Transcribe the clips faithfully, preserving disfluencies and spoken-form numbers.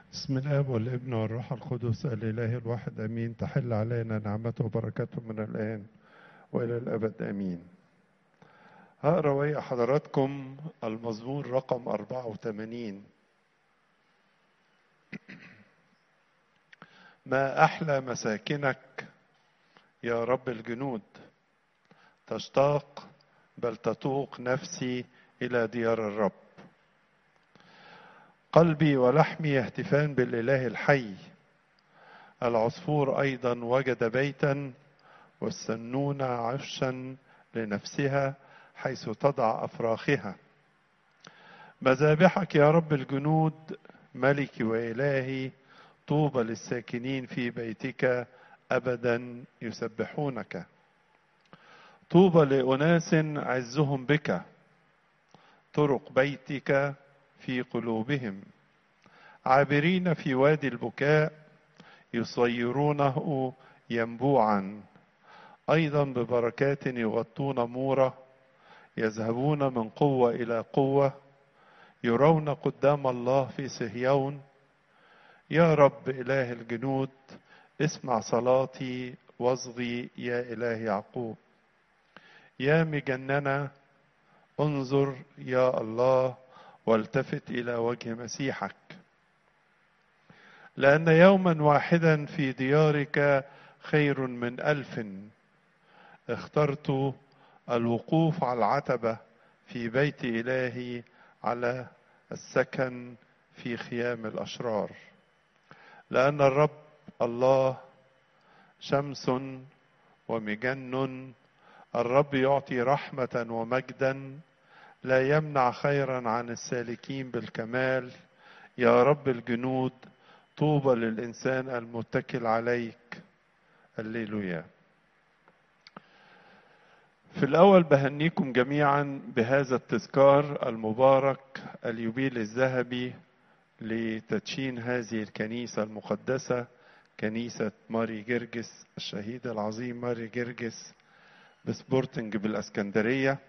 بسم الآب والابن والروح القدس الإله الواحد أمين. تحل علينا نعمته وبركاته من الآن وإلى الأبد أمين. هقرأ ويا حضراتكم المزمور رقم أربعة وثمانين. ما أحلى مساكنك يا رب الجنود، تشتاق بل تتوق نفسي إلى ديار الرب. قلبي ولحمي يهتفان بالإله الحي، العصفور أيضا وجد بيتا والسنونة عشا لنفسها حيث تضع أفراخها. مذابحك يا رب الجنود ملكي وإلهي، طوبى للساكنين في بيتك أبدا يسبحونك. طوبى لأناس عزهم بك، طرق بيتك في قلوبهم. عابرين في وادي البكاء يصيرونه ينبوعا، أيضا ببركات يغطون مورة. يذهبون من قوة إلى قوة، يرون قدام الله في صهيون. يا رب إله الجنود، اسمع صلاتي واصغي يا إله يعقوب. يا مجننة انظر يا الله والتفت إلى وجه مسيحك. لأن يوما واحدا في ديارك خير من ألف. اخترت الوقوف على العتبة في بيت إلهي، على السكن في خيام الأشرار. لأن الرب الله شمس ومجن، الرب يعطي رحمة ومجدا، لا يمنع خيرا عن السالكين بالكمال. يا رب الجنود، طوبى للإنسان المتكل عليك. هللويا. في الأول بهنيكم جميعا بهذا التذكار المبارك، اليوبيل الذهبي لتدشين هذه الكنيسة المقدسة، كنيسة ماري جرجس الشهيد العظيم ماري جرجس بسبورتنج بالاسكندرية.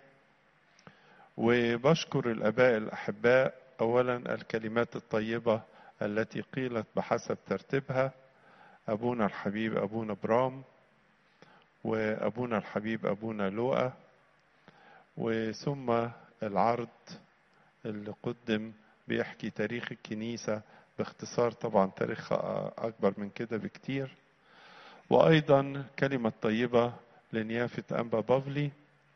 وبشكر الآباء الأحباء أولا الكلمات الطيبة التي قيلت بحسب ترتيبها، أبونا الحبيب أبونا برام، وأبونا الحبيب أبونا لوقا، وثم العرض اللي قدم بيحكي تاريخ الكنيسة باختصار، طبعا تاريخها أكبر من كده بكتير. وأيضا كلمة طيبة لنيافة أنبا بافلي،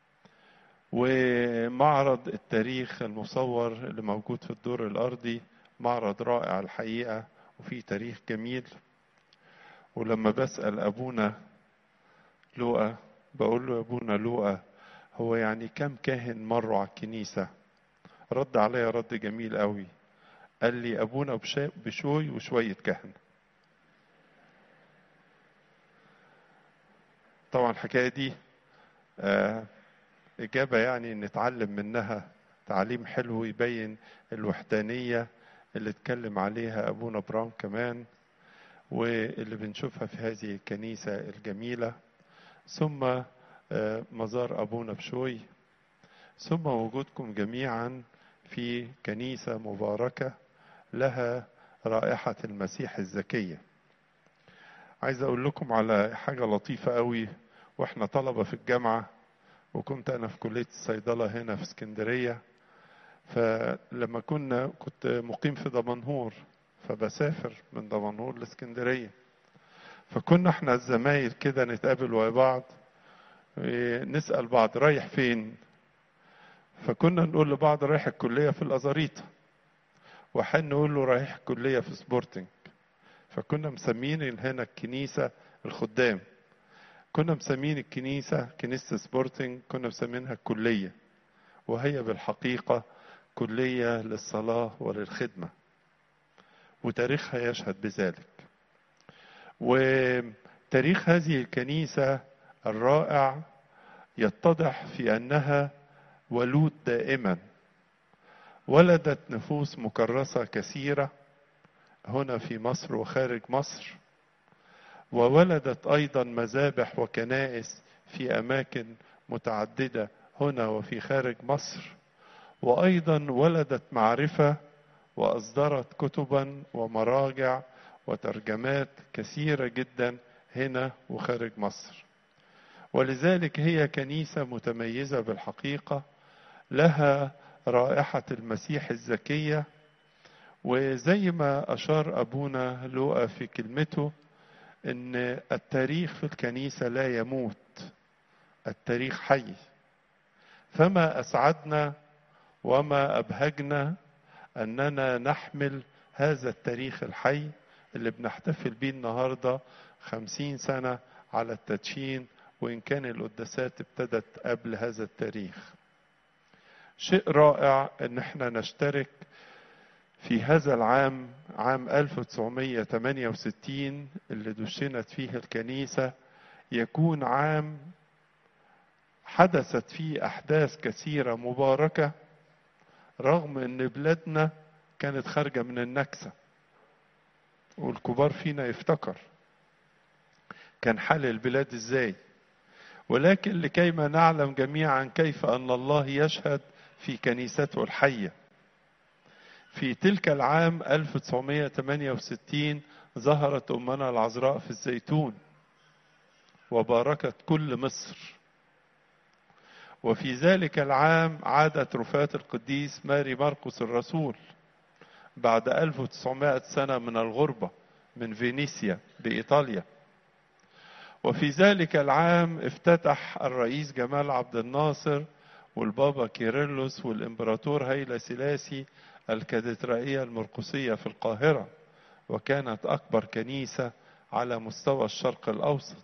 ومعرض التاريخ المصور اللي موجود في الدور الأرضي، معرض رائع الحقيقة وفيه تاريخ جميل. ولما بسأل أبونا لوقا بقول له يا أبونا لوقا، هو يعني كم كاهن مروا على الكنيسة؟ رد عليا رد جميل قوي، قال لي أبونا بشوي وشوية كهنة. طبعا الحكاية دي آه إجابة يعني نتعلم منها تعليم حلو يبين الوحدانية اللي اتكلم عليها أبونا برام كمان، واللي بنشوفها في هذه الكنيسة الجميلة. ثم آه مزار أبونا بشوي، ثم وجودكم جميعا في كنيسة مباركة لها رائحة المسيح الزكية. عايز أقول لكم على حاجة لطيفة قوي. وإحنا طلبة في الجامعة، وكنت أنا في كلية الصيدلة هنا في اسكندرية، فلما كنا كنت مقيم في دمنهور، فبسافر من دمنهور لاسكندرية، فكنا احنا الزمايل كده نتقابل ويا بعض، نسأل بعض رايح فين، فكنا نقول لبعض رايح الكلية في الأزاريطة، وحين نقول له رايح الكلية في سبورتنج. فكنا مسمين هنا الكنيسة الخدام، كنا مسمين الكنيسة كنيسة سبورتنج، كنا مسمينها الكلية، وهي بالحقيقة كلية للصلاة وللخدمة، وتاريخها يشهد بذلك. وتاريخ هذه الكنيسة الرائع يتضح في أنها ولود دائما، ولدت نفوس مكرسة كثيرة هنا في مصر وخارج مصر، وولدت أيضا مذابح وكنائس في أماكن متعددة هنا وفي خارج مصر، وأيضا ولدت معرفة وأصدرت كتبا ومراجع وترجمات كثيرة جدا هنا وخارج مصر. ولذلك هي كنيسة متميزة بالحقيقة، لها رائحة المسيح الزكية. وزي ما أشار أبونا لوقا في كلمته إن التاريخ في الكنيسة لا يموت، التاريخ حي. فما أسعدنا وما أبهجنا أننا نحمل هذا التاريخ الحي اللي بنحتفل بيه النهاردة خمسين سنة على التدشين، وإن كان القداسات ابتدت قبل هذا التاريخ. شيء رائع أن احنا نشترك في هذا العام، عام ألف وتسعمائة وثمانية وستين اللي دشنت فيه الكنيسة، يكون عام حدثت فيه أحداث كثيرة مباركة، رغم أن بلادنا كانت خارجة من النكسة. والكبار فينا يفتكر كان حال البلاد ازاي. ولكن لكيما نعلم جميعا كيف أن الله يشهد في كنيسته الحية، في تلك العام ألف وتسعمائة وثمانية وستين ظهرت أمنا العذراء في الزيتون وباركت كل مصر. وفي ذلك العام عادت رفاة القديس ماري مرقس الرسول بعد ألف وتسعمائة سنة من الغربة من فينيسيا بإيطاليا. وفي ذلك العام افتتح الرئيس جمال عبد الناصر والبابا كيرلس والإمبراطور هيلا سلاسي الكاتدرائية المرقسية في القاهرة، وكانت أكبر كنيسة على مستوى الشرق الأوسط.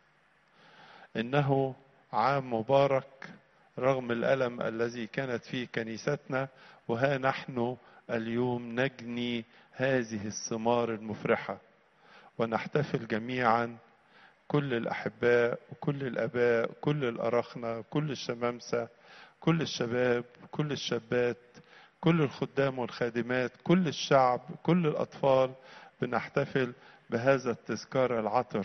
إنه عام مبارك رغم الألم الذي كانت فيه كنيستنا، وها نحن اليوم نجني هذه الثمار المفرحة ونحتفل جميعا، كل الأحباء وكل الآباء كل الأرخنة كل الشمامسة كل الشباب كل الشابات كل الخدام والخادمات كل الشعب كل الأطفال، بنحتفل بهذا التذكار العطر.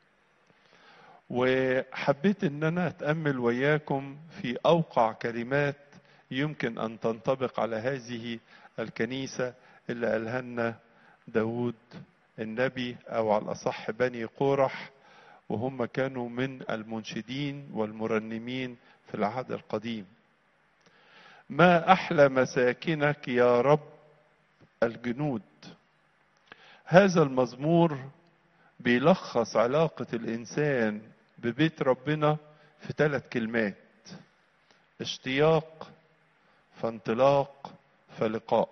وحبيت ان انا اتأمل وياكم في اوقع كلمات يمكن ان تنطبق على هذه الكنيسة اللي قالها لنا داود النبي، او على الاصح بني قورح، وهم كانوا من المنشدين والمرنمين في العهد القديم. ما احلى مساكنك يا رب الجنود. هذا المزمور بيلخص علاقة الانسان ببيت ربنا في ثلاث كلمات: اشتياق، فانطلاق، فلقاء.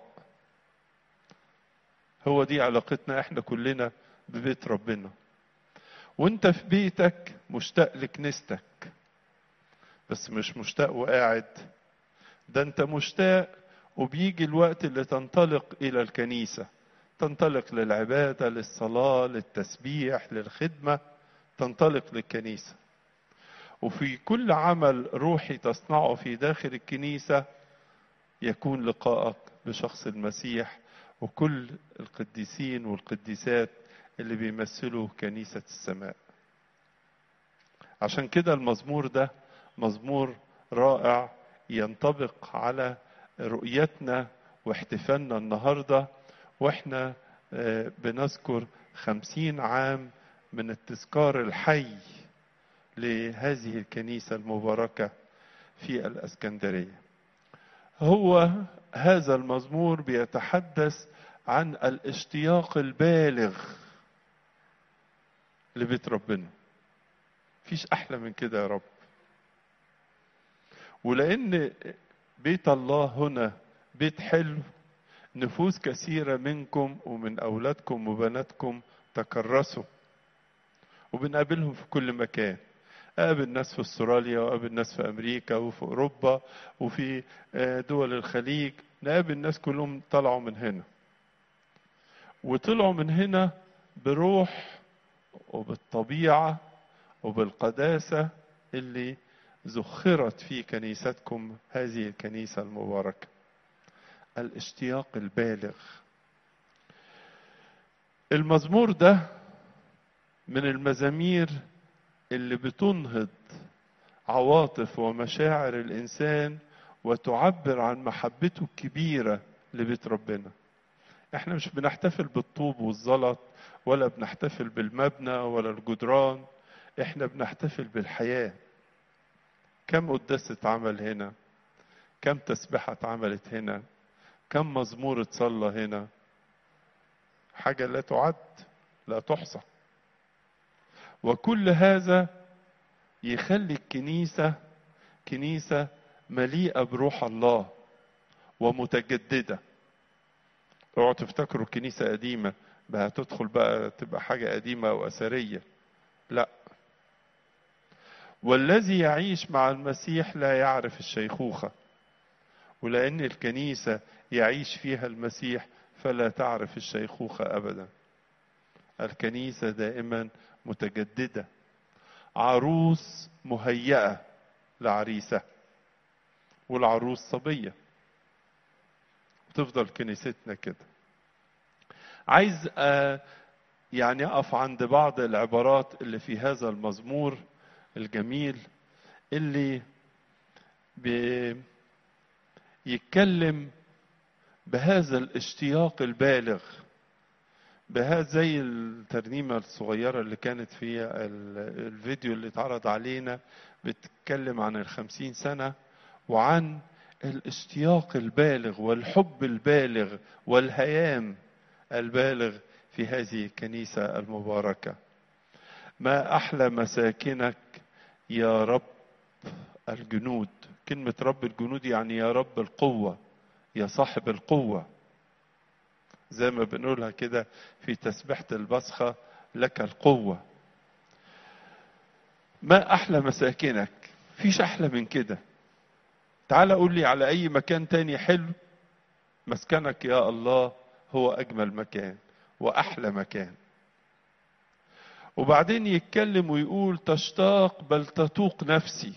هو دي علاقتنا احنا كلنا ببيت ربنا. وانت في بيتك مشتاق لكنيستك، بس مش مشتاق وقاعد، ده انت مشتاق وبيجي الوقت اللي تنطلق الى الكنيسة، تنطلق للعبادة للصلاة للتسبيح للخدمة، تنطلق للكنيسة. وفي كل عمل روحي تصنعه في داخل الكنيسة يكون لقائك بشخص المسيح وكل القديسين والقديسات اللي بيمثلوا كنيسة السماء. عشان كده المزمور ده مزمور رائع ينطبق على رؤيتنا واحتفالنا النهاردة، واحنا بنذكر خمسين عام من التذكار الحي لهذه الكنيسة المباركة في الإسكندرية. هو هذا المزمور بيتحدث عن الاشتياق البالغ لبيت ربنا. فيش أحلى من كده يا رب. ولأن بيت الله هنا بيت حلو، نفوس كثيرة منكم ومن أولادكم وبناتكم تكرسوا، وبنقابلهم في كل مكان. قابل ناس في استراليا وقابل ناس في أمريكا وفي أوروبا وفي دول الخليج، نقابل ناس كلهم طلعوا من هنا، وطلعوا من هنا بروح وبالطبيعة وبالقداسة اللي زخرت في كنيستكم هذه الكنيسة المباركة. الاشتياق البالغ. المزمور ده من المزامير اللي بتنهض عواطف ومشاعر الإنسان وتعبر عن محبته الكبيرة لبيت ربنا. احنا مش بنحتفل بالطوب والزلط، ولا بنحتفل بالمبنى ولا الجدران، احنا بنحتفل بالحياة. كم قداس اتعمل هنا، كم تسبحة اتعملت هنا، كم مزمور اتصلى هنا، حاجة لا تعد لا تحصى. وكل هذا يخلي الكنيسة كنيسة مليئة بروح الله ومتجددة. اوعوا تفتكروا الكنيسة قديمة بقى تدخل بقى تبقى حاجة قديمة وأثرية، لا. والذي يعيش مع المسيح لا يعرف الشيخوخة، ولأن الكنيسة يعيش فيها المسيح فلا تعرف الشيخوخة أبدا. الكنيسة دائما متجددة، عروس مهيئة لعريسة، والعروس صبية. تفضل كنيستنا كده. عايز آه يعني أقف عند بعض العبارات اللي في هذا المزمور الجميل، اللي بيتكلم بهذا الاشتياق البالغ، بهذا زي الترنيمة الصغيرة اللي كانت في الفيديو اللي اتعرض علينا، بتتكلم عن الخمسين سنة وعن الاشتياق البالغ والحب البالغ والهيام البالغ في هذه الكنيسة المباركة. ما أحلى مساكنك يا رب الجنود. كلمة رب الجنود يعني يا رب القوة، يا صاحب القوة، زي ما بنقولها كده في تسبيحة البصخة، لك القوة. ما أحلى مساكنك، فيش أحلى من كده. تعال قول لي على أي مكان تاني حلو، مسكنك يا الله هو أجمل مكان وأحلى مكان. وبعدين يتكلم ويقول تشتاق بل تتوق نفسي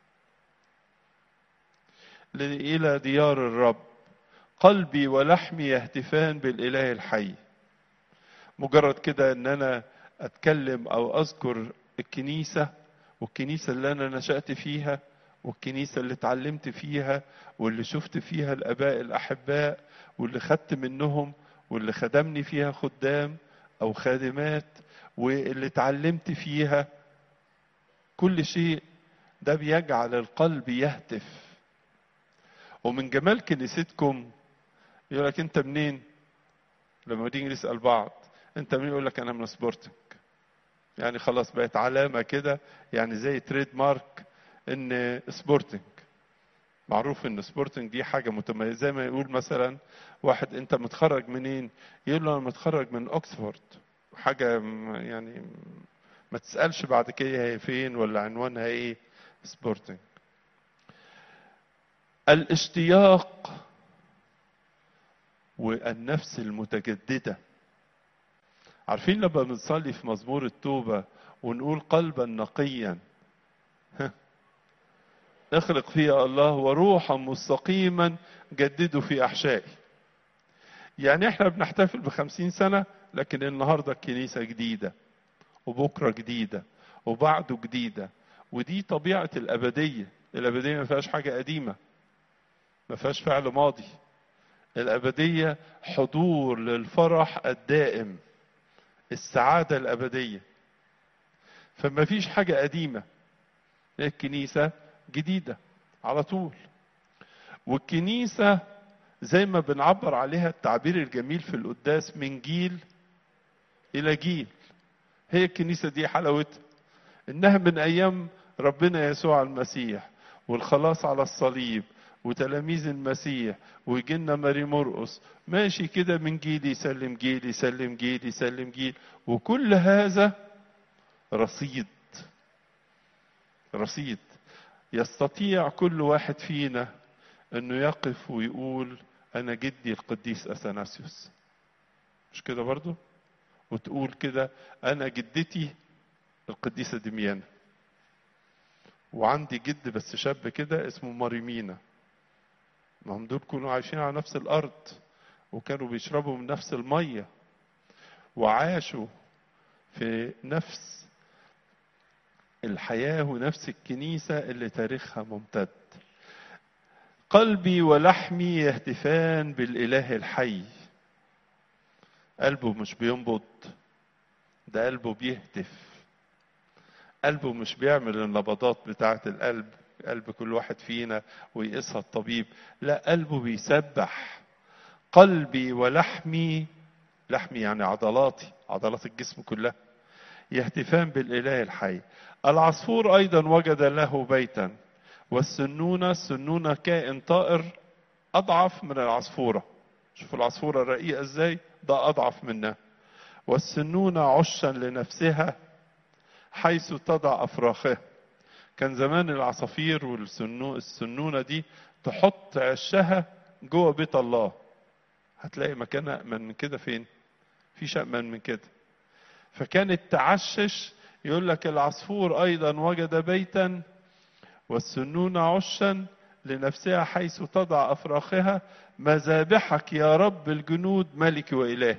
إلى ديار الرب، قلبي ولحمي يهتفان بالإله الحي. مجرد كده ان انا اتكلم او اذكر الكنيسة، والكنيسة اللي انا نشأت فيها، والكنيسة اللي اتعلمت فيها، واللي شفت فيها الاباء الاحباء، واللي خدت منهم، واللي خدمني فيها خدام او خادمات، واللي اتعلمت فيها، كل شيء ده بيجعل القلب يهتف. ومن جمال كنيستكم يقول لك انت منين؟ لما نيجي نسأل بعض انت منين، يقول لك انا من سبورتنج. يعني خلاص بقت علامة كده، يعني زي تريد مارك ان سبورتنج. معروف ان سبورتنج دي حاجة متميزة. زي ما يقول مثلا واحد انت متخرج منين، يقول له انا متخرج من اوكسفورد. حاجة يعني ما تسألش بعد كده هي فين ولا عنوانها ايه، سبورتنج. الاشتياق والنفس المتجددة. عارفين لما بنصلي في مزمور التوبة ونقول قلبا نقيا اخلق فيها الله وروحا مستقيما جددوا في احشائي. يعني احنا بنحتفل بخمسين سنة، لكن النهاردة الكنيسة جديدة، وبكرة جديدة، وبعده جديدة. ودي طبيعة الأبدية. الأبدية ما فيهاش حاجة قديمة، ما فيهاش فعل ماضي. الأبدية حضور للفرح الدائم، السعادة الأبدية. فما فيش حاجة قديمة، الكنيسة جديدة على طول. والكنيسة زي ما بنعبر عليها التعبير الجميل في القداس، من جيل إلى جيل. هي الكنيسة دي حلاوتها إنها من أيام ربنا يسوع المسيح والخلاص على الصليب وتلاميذ المسيح، ويجينا ماري مرقس ماشي كده من جيل يسلم جيل يسلم جيل يسلم جيل. وكل هذا رصيد، رصيد يستطيع كل واحد فينا انه يقف ويقول انا جدي القديس اثناسيوس، مش كده برضو؟ وتقول كده انا جدتي القديسة دميانة، وعندي جد بس شاب كده اسمه ماريمينا. ما هم دول كانوا عايشين على نفس الارض، وكانوا بيشربوا من نفس المية، وعاشوا في نفس الحياة ونفس الكنيسة اللي تاريخها ممتد. قلبي ولحمي يهتفان بالإله الحي. قلبه مش بينبض، ده قلبه بيهتف. قلبه مش بيعمل النبضات بتاعة القلب، قلب كل واحد فينا ويقيسها الطبيب، لا قلبه بيسبح. قلبي ولحمي، لحمي يعني عضلاتي، عضلات الجسم كلها، يهتفان بالإله الحي. العصفور أيضا وجد له بيتا، والسنونة، السنونة كائن طائر أضعف من العصفورة. شوفوا العصفورة الرقيقة إزاي، ده أضعف منها. والسنونة عشا لنفسها حيث تضع أفراخها. كان زمان العصافير والسنونة دي تحط عشها جوه بيت الله. هتلاقي مكان أأمن من كده فين؟ فيش أأمن من كده. فكانت تعشش، يقول لك العصفور أيضا وجد بيتا والسنونة عشا لنفسها حيث تضع أفراخها، مذابحك يا رب الجنود ملك وإله.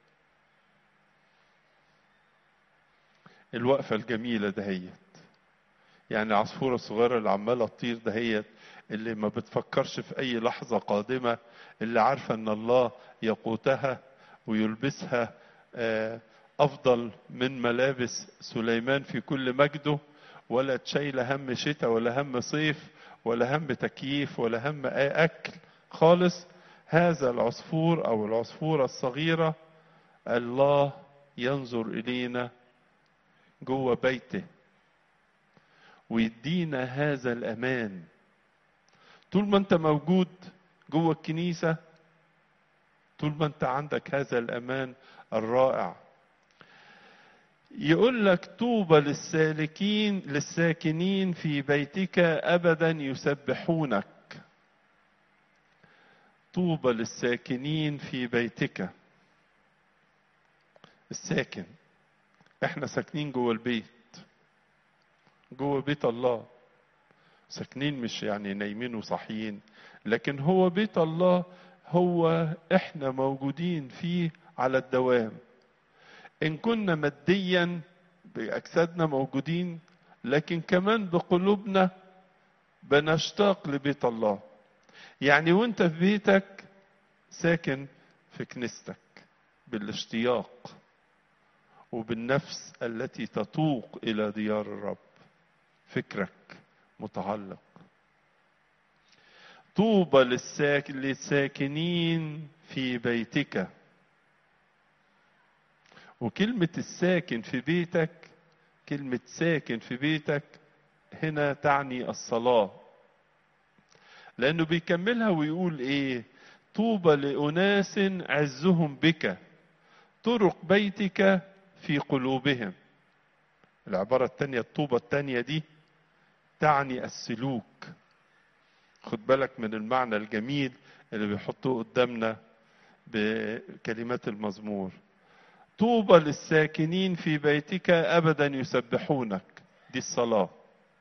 الوقفة الجميلة دهيت، يعني العصفورة الصغيرة اللي عمالة تطير دهيت، اللي ما بتفكرش في أي لحظة قادمة، اللي عارفة أن الله يقوتها ويلبسها أفضل من ملابس سليمان في كل مجده، ولا تشيل هم شتاء ولا هم صيف ولا هم تكييف ولا هم أي أكل خالص. هذا العصفور أو العصفورة الصغيرة الله ينظر إلينا جوه بيته ويدينا هذا الأمان. طول ما أنت موجود جوه الكنيسة، طول ما أنت عندك هذا الأمان الرائع. يقول لك طوبى للسالكين للساكنين في بيتك أبدا يسبحونك. طوبى للساكنين في بيتك. الساكن، احنا ساكنين جوه البيت، جوه بيت الله. ساكنين مش يعني نايمين وصاحيين، لكن هو بيت الله، هو احنا موجودين فيه على الدوام. ان كنا ماديا باجسادنا موجودين، لكن كمان بقلوبنا بنشتاق لبيت الله. يعني وانت في بيتك ساكن في كنيستك بالاشتياق وبالنفس التي تتوق الى ديار الرب، فكرك متعلق. طوبى للساكنين في بيتك. وكلمة الساكن في بيتك، كلمة ساكن في بيتك هنا تعني الصلاة، لأنه بيكملها ويقول إيه؟ طوبى لأناس عزهم بك، طرق بيتك في قلوبهم. العبارة التانية، الطوبة التانية دي تعني السلوك. خد بالك من المعنى الجميل اللي بيحطوه قدامنا بكلمات المزمور. طوبى للساكنين في بيتك أبدا يسبحونك، دي الصلاة.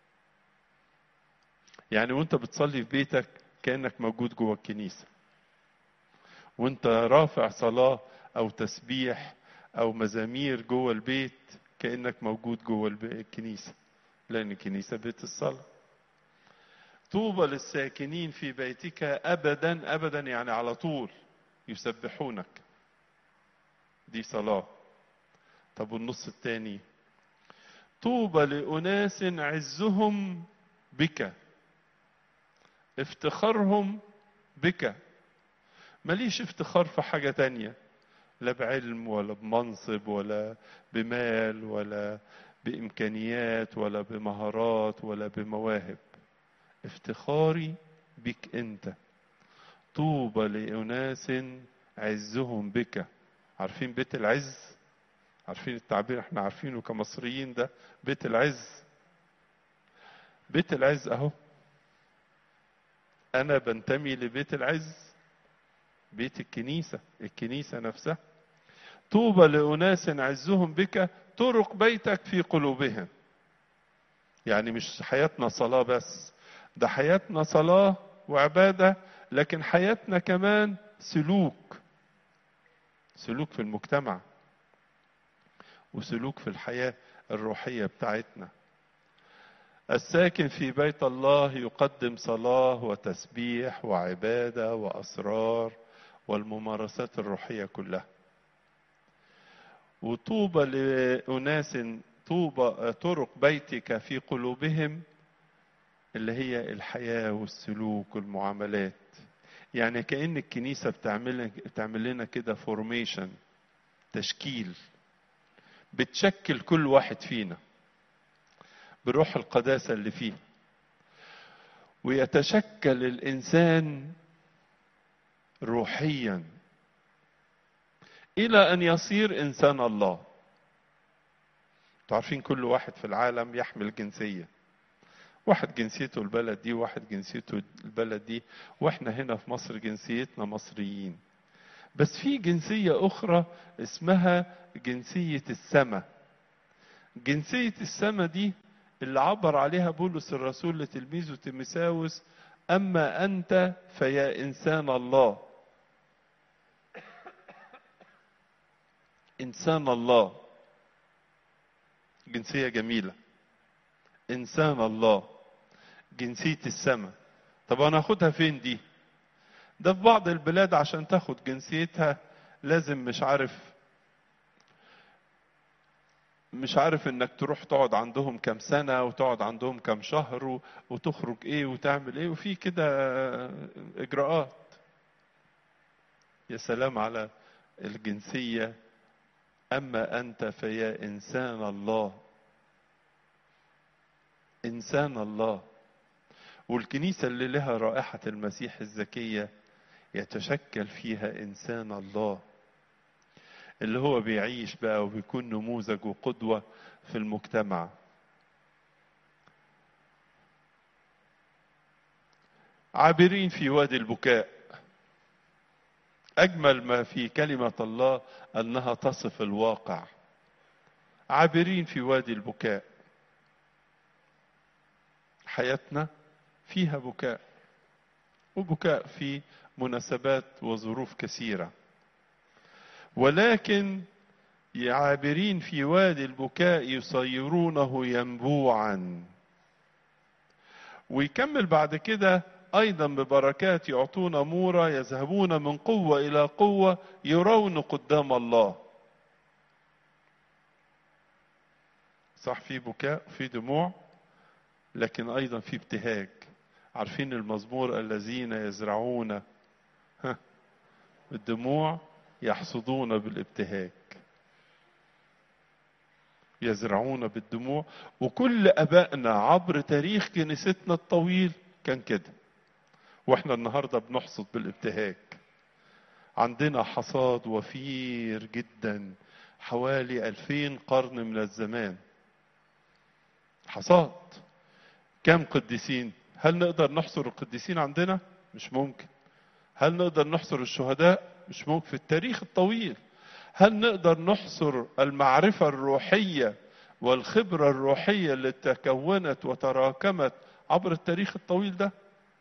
يعني وانت بتصلي في بيتك كأنك موجود جوه الكنيسة، وانت رافع صلاة أو تسبيح أو مزامير جوه البيت كأنك موجود جوه الكنيسة، لأن الكنيسة بيت الصلاة. طوبى للساكنين في بيتك أبدا، أبدا يعني على طول يسبحونك، دي صلاة. طب والنص الثاني، طوبى لأناس عزهم بك، افتخارهم بك. ماليش افتخار في حاجة تانية، لا بعلم ولا بمنصب ولا بمال ولا بإمكانيات ولا بمهارات ولا بمواهب. افتخاري بك أنت. طوبى لأناس عزهم بك. عارفين بيت العز؟ عارفين التعبير احنا عارفينه كمصريين، ده بيت العز. بيت العز اهو، انا بنتمي لبيت العز، بيت الكنيسة، الكنيسة نفسها. طوبى لأناس عزهم بك، طرق بيتك في قلوبهم. يعني مش حياتنا صلاة بس، ده حياتنا صلاة وعبادة، لكن حياتنا كمان سلوك، سلوك في المجتمع وسلوك في الحياة الروحية بتاعتنا. الساكن في بيت الله يقدم صلاة وتسبيح وعبادة وأسرار والممارسات الروحية كلها. وطوبى لأناس طوبى طرق بيتك في قلوبهم، اللي هي الحياة والسلوك والمعاملات. يعني كأن الكنيسة بتعمل بتعمل لنا كده فورميشن، تشكيل، بتشكل كل واحد فينا بروح القداسة اللي فيه، ويتشكل الإنسان روحيا إلى أن يصير إنسان الله. تعرفين كل واحد في العالم يحمل جنسية، واحد جنسيته البلد دي، واحد جنسيته البلد دي، واحنا هنا في مصر جنسيتنا مصريين. بس في جنسية أخرى اسمها جنسية السماء. جنسية السماء دي اللي عبر عليها بولس الرسول لتلميذه تيموثاوس: أما أنت فيا إنسان الله. إنسان الله جنسية جميلة. إنسان الله جنسية السماء. طب أنا أخدها فين دي؟ ده في بعض البلاد عشان تاخد جنسيتها لازم مش عارف مش عارف انك تروح تقعد عندهم كام سنة وتقعد عندهم كام شهر وتخرج ايه وتعمل ايه، وفي كده اجراءات. يا سلام على الجنسية: اما انت فيا انسان الله. انسان الله. والكنيسة اللي لها رائحة المسيح الزكية يتشكل فيها انسان الله، اللي هو بيعيش بقى وبيكون نموذج وقدوة في المجتمع. عابرين في وادي البكاء. أجمل ما في كلمة الله أنها تصف الواقع. عابرين في وادي البكاء. حياتنا فيها بكاء، وبكاء في مناسبات وظروف كثيرة، ولكن عابرين في وادي البكاء يصيرونه ينبوعا. ويكمل بعد كده: أيضا ببركات يعطون مورا، يذهبون من قوة إلى قوة، يرون قدام الله. صح، في بكاء في دموع، لكن أيضا في ابتهاج. عارفين المزمور: الذين يزرعون بالدموع يحصدون بالابتهاج. يزرعون بالدموع. وكل أبائنا عبر تاريخ كنيستنا الطويل كان كده، واحنا النهاردة بنحصد بالابتهاج. عندنا حصاد وفير جدا حوالي ألفين قرن من الزمان. حصاد. كم قديسين؟ هل نقدر نحصر القديسين عندنا؟ مش ممكن. هل نقدر نحصر الشهداء؟ مش ممكن في التاريخ الطويل. هل نقدر نحصر المعرفة الروحية والخبرة الروحية اللي تكونت وتراكمت عبر التاريخ الطويل ده؟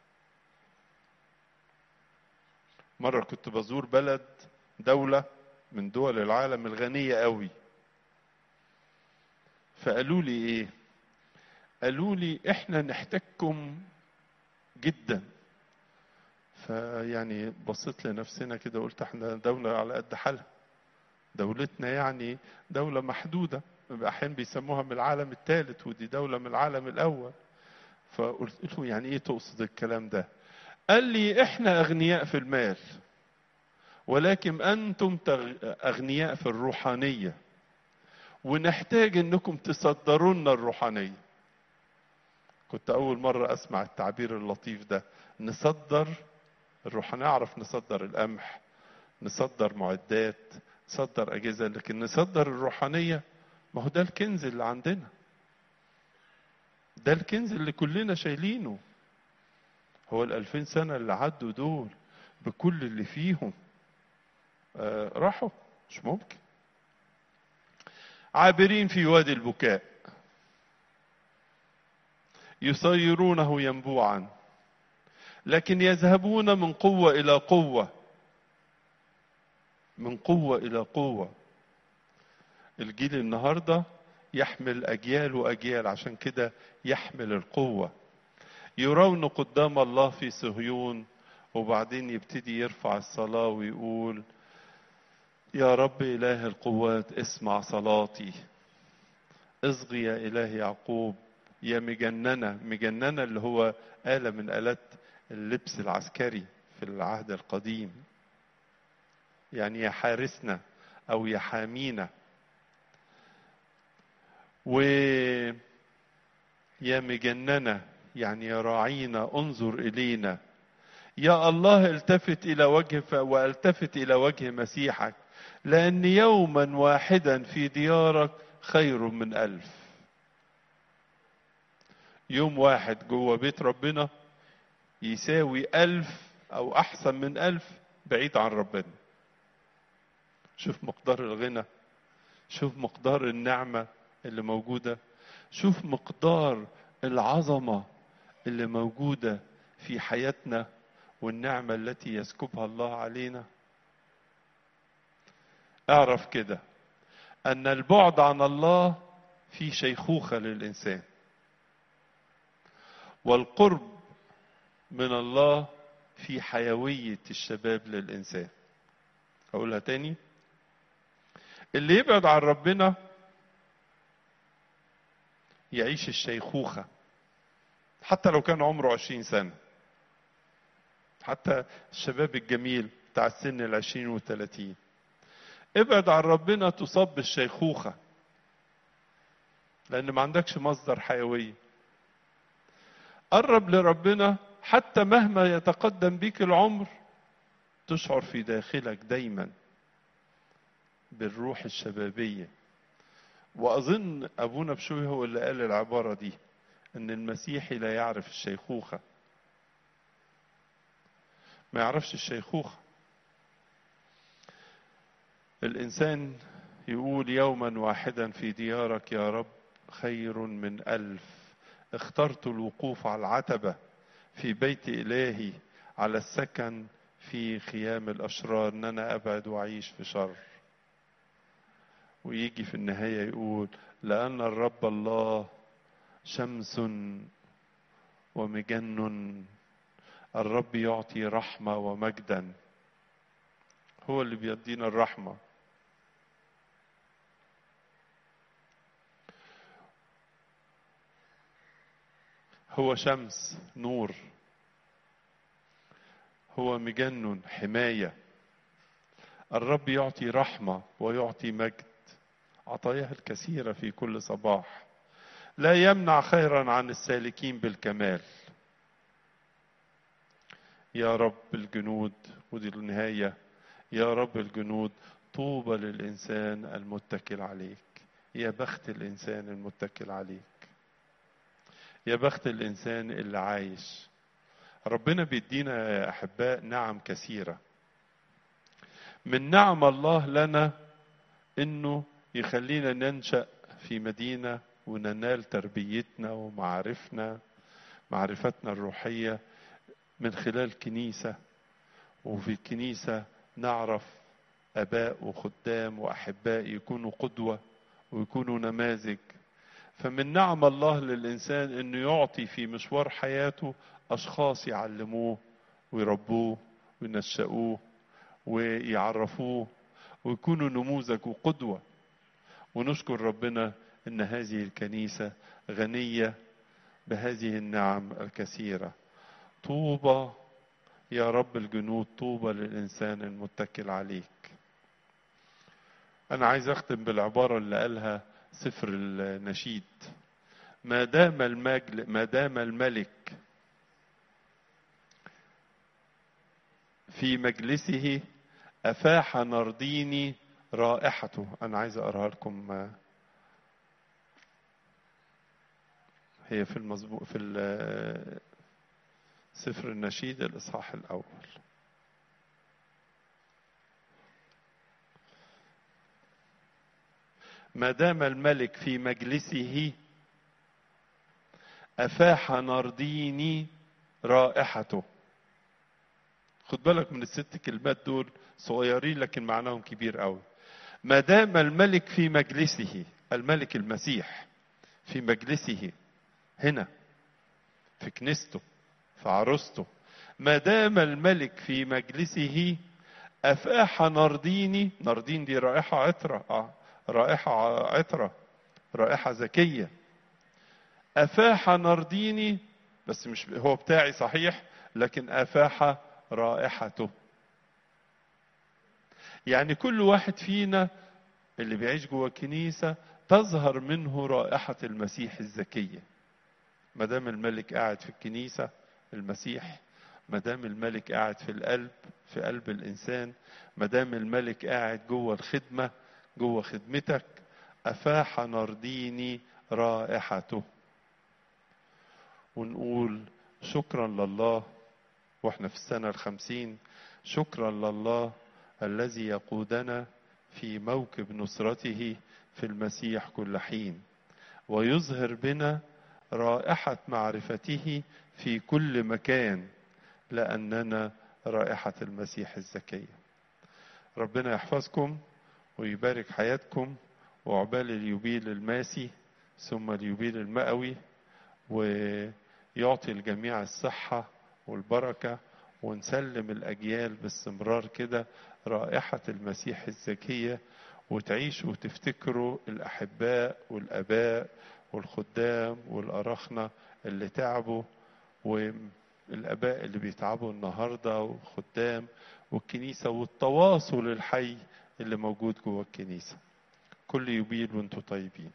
مرة كنت بزور بلد، دولة من دول العالم الغنية قوي، فقالوا لي ايه؟ قالوا لي احنا نحتاجكم جدا. فيعني بصيت لنفسنا كده قلت احنا دولة على قد حالها، دولتنا يعني دولة محدودة، احيانا بيسموها من العالم الثالث ودي دولة من العالم الاول. فقلت له يعني ايه تقصد الكلام ده؟ قال لي احنا اغنياء في المال، ولكن انتم اغنياء في الروحانية، ونحتاج انكم تصدروا لنا الروحانية. كنت اول مرة اسمع التعبير اللطيف ده، نصدر الروحانية. نعرف نصدر القمح، نصدر معدات، نصدر اجهزة، لكن نصدر الروحانية؟ ما هو ده الكنز اللي عندنا، ده الكنز اللي كلنا شايلينه. هو الألفين سنة اللي عدوا دول بكل اللي فيهم آه راحوا؟ مش ممكن. عابرين في وادي البكاء يصيرونه ينبوعا، لكن يذهبون من قوة إلى قوة. من قوة إلى قوة. الجيل النهاردة يحمل أجيال وأجيال، عشان كده يحمل القوة. يرون قدام الله في صهيون، وبعدين يبتدي يرفع الصلاة ويقول: يا رب إله القوات اسمع صلاتي. اصغي يا إله يعقوب. يا مجننة، مجننة اللي هو آلة من آلات اللبس العسكري في العهد القديم، يعني يا حارسنا أو يا حامينا. ويا مجننة يعني يا راعينا، انظر إلينا. يا الله التفت إلى وجه والتفت إلى وجه مسيحك، لأن يوما واحدا في ديارك خير من ألف. يوم واحد جوه بيت ربنا يساوي ألف أو أحسن من ألف بعيد عن ربنا. شوف مقدار الغنى، شوف مقدار النعمة اللي موجودة، شوف مقدار العظمة اللي موجودة في حياتنا والنعمة التي يسكبها الله علينا. اعرف كده أن البعد عن الله في شيخوخة للإنسان، والقرب من الله في حيوية الشباب للإنسان. أقولها تاني، اللي يبعد عن ربنا يعيش الشيخوخة حتى لو كان عمره عشرين سنة. حتى الشباب الجميل بتاع السن العشرين والثلاثين، ابعد عن ربنا تصاب بالشيخوخة، لأن ما عندكش مصدر حيوية. قرب لربنا حتى مهما يتقدم بيك العمر تشعر في داخلك دايما بالروح الشبابية. وأظن أبونا بشوي هو اللي قال العبارة دي، أن المسيحي لا يعرف الشيخوخة، ما يعرفش الشيخوخة. الإنسان يقول يوما واحدا في ديارك يا رب خير من ألف. اخترت الوقوف على العتبة في بيت إلهي، على السكن في خيام الأشرار، أن أنا أبعد وأعيش في شر. ويجي في النهاية يقول لأن الرب الله شمس ومجن، الرب يعطي رحمة ومجدا. هو اللي بيدينا الرحمة. هو شمس نور، هو مجن حماية. الرب يعطي رحمة ويعطي مجد، عطاياه الكثيرة في كل صباح. لا يمنع خيرا عن السالكين بالكمال. يا رب الجنود، ودي النهاية، يا رب الجنود طوبى للإنسان المتكل عليك. يا بخت الإنسان المتكل عليك، يا بخت الإنسان اللي عايش. ربنا بيدينا يا أحباء نعم كثيرة. من نعم الله لنا إنه يخلينا ننشأ في مدينة وننال تربيتنا ومعارفنا، معرفتنا الروحية من خلال كنيسة. وفي الكنيسة نعرف آباء وخدام وأحباء يكونوا قدوة ويكونوا نماذج. فمن نعم الله للإنسان إنه يعطي في مشوار حياته أشخاص يعلموه ويربوه وينشأوه ويعرفوه ويكونوا نموذج وقدوة. ونشكر ربنا إن هذه الكنيسة غنية بهذه النعم الكثيرة. طوبى يا رب الجنود، طوبى للإنسان المتكل عليك. أنا عايز أختم بالعبارة اللي قالها سفر النشيد: ما دام المجل ما دام الملك في مجلسه أفاح نرديني رائحته. أنا عايز أقرأها لكم، هي في المزبوط في سفر النشيد الإصحاح الأول. ما دام الملك في مجلسه أفاح نرديني رائحته. خد بالك من الست كلمات دول، صغيرين لكن معناهم كبير قوي. ما دام الملك في مجلسه، الملك المسيح في مجلسه هنا في كنيسته في عروسته. ما دام الملك في مجلسه أفاح نرديني، نردين دي رائحة عطرة، آه. رائحة عطرة، رائحة ذكية. أفاح نرديني، بس مش هو بتاعي صحيح، لكن أفاح رائحته. يعني كل واحد فينا اللي بيعيش جوه الكنيسة تظهر منه رائحة المسيح الذكية. مدام الملك قاعد في الكنيسة المسيح، مدام الملك قاعد في القلب، في قلب الإنسان، مدام الملك قاعد جوه الخدمة، جوه خدمتك، أفاح نرديني رائحته. ونقول شكرا لله واحنا في السنة الخمسين، شكرا لله الذي يقودنا في موكب نصرته في المسيح كل حين، ويظهر بنا رائحة معرفته في كل مكان، لأننا رائحة المسيح الزكية. ربنا يحفظكم ويبارك حياتكم، وعقبال اليوبيل الماسي ثم اليوبيل المئوي، ويعطي الجميع الصحة والبركة، ونسلم الأجيال باستمرار كده رائحة المسيح الزكية، وتعيشوا وتفتكروا الأحباء والأباء والخدام والأرخنة اللي تعبوا، والآباء اللي بيتعبوا النهاردة والخدام والكنيسة، والتواصل الحي اللي موجود جوه الكنيسة. كل يوبيل وانتم طيبين.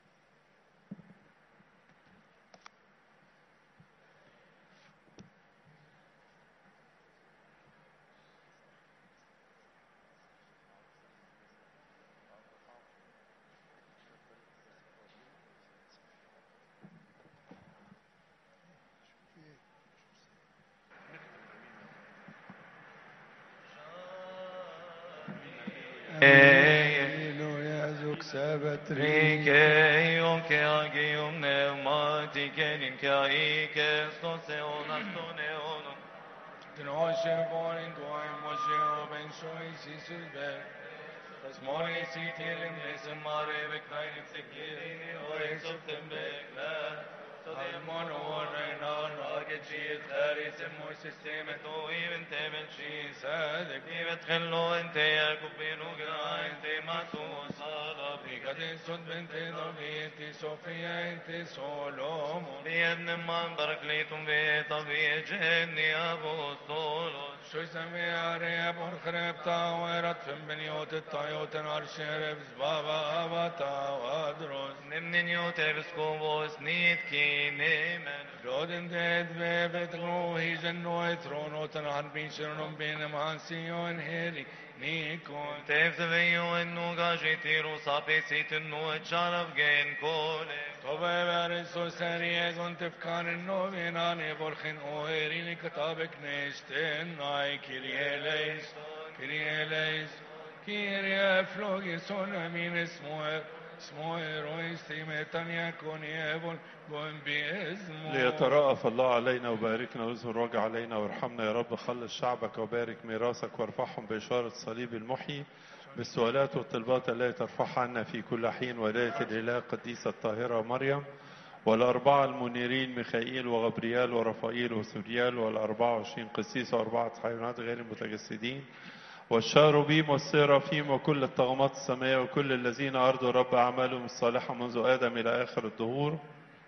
ليترأف الله علينا وباركنا ويظهر وجه علينا وارحمنا يا رب. خلص شعبك وبارك ميراثك وارفعهم بإشارة صليب المحيي بالسؤالات والطلبات التي ترفعها عنا في كل حين، ولاية الإله القديسة الطاهرة مريم، والأربعة المنيرين ميخائيل وغبريال ورفائيل وسوريال، والأربعة وعشرين قسيس وأربعة حيوانات غير المتجسدين، والشاروبيم والسيرافيم وكل الطغمات السماء وكل الذين أرضوا رب أعمالهم الصالحة منذ آدم إلى آخر الدهور.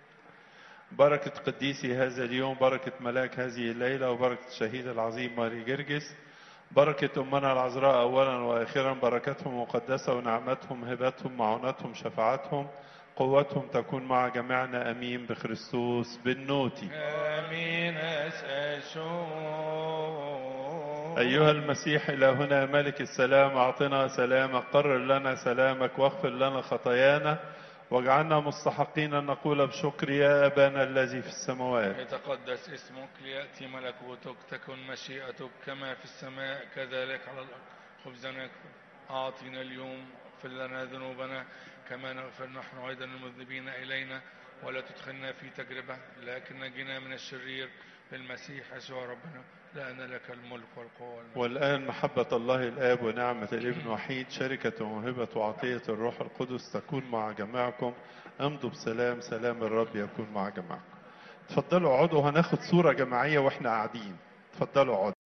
بركة قديسي هذا اليوم، بركة ملاك هذه الليلة، وبركة الشهيد العظيم ماري جرجس، بركة أمنا العذراء أولا وآخرا، بركتهم مقدسة ونعمتهم هبتهم معونتهم شفاعتهم قوتهم تكون مع جميعنا. أمين بخريستوس بالنوتي. آمين. أيها المسيح إلهنا ملك السلام، أعطنا سلامك، قرر لنا سلامك، واغفر لنا خطايانا، واجعلنا مستحقين أن نقول بشكر يا أبانا الذي في السماوات. يتقدس اسمك، ليأتي ملكوتك، تكن مشيئتك كما في السماء كذلك على الأرض. خبزنا أعطينا اليوم، اغفر لنا ذنوبنا كما نغفر نحن أيضا المذنبين إلينا، ولا تدخلنا في تجربة لكن نجنا من الشرير، بالمسيح يسوع ربنا، لأن لك الملك والقوة والآن محبة الله الآب ونعمة الابن وحيد شركة وموهبة وعطية الروح القدس تكون مع جميعكم. امضوا بسلام، سلام الرب يكون مع جميعكم. تفضلوا اقعدوا، هناخد صورة جماعية واحنا قاعدين. تفضلوا اقعدوا.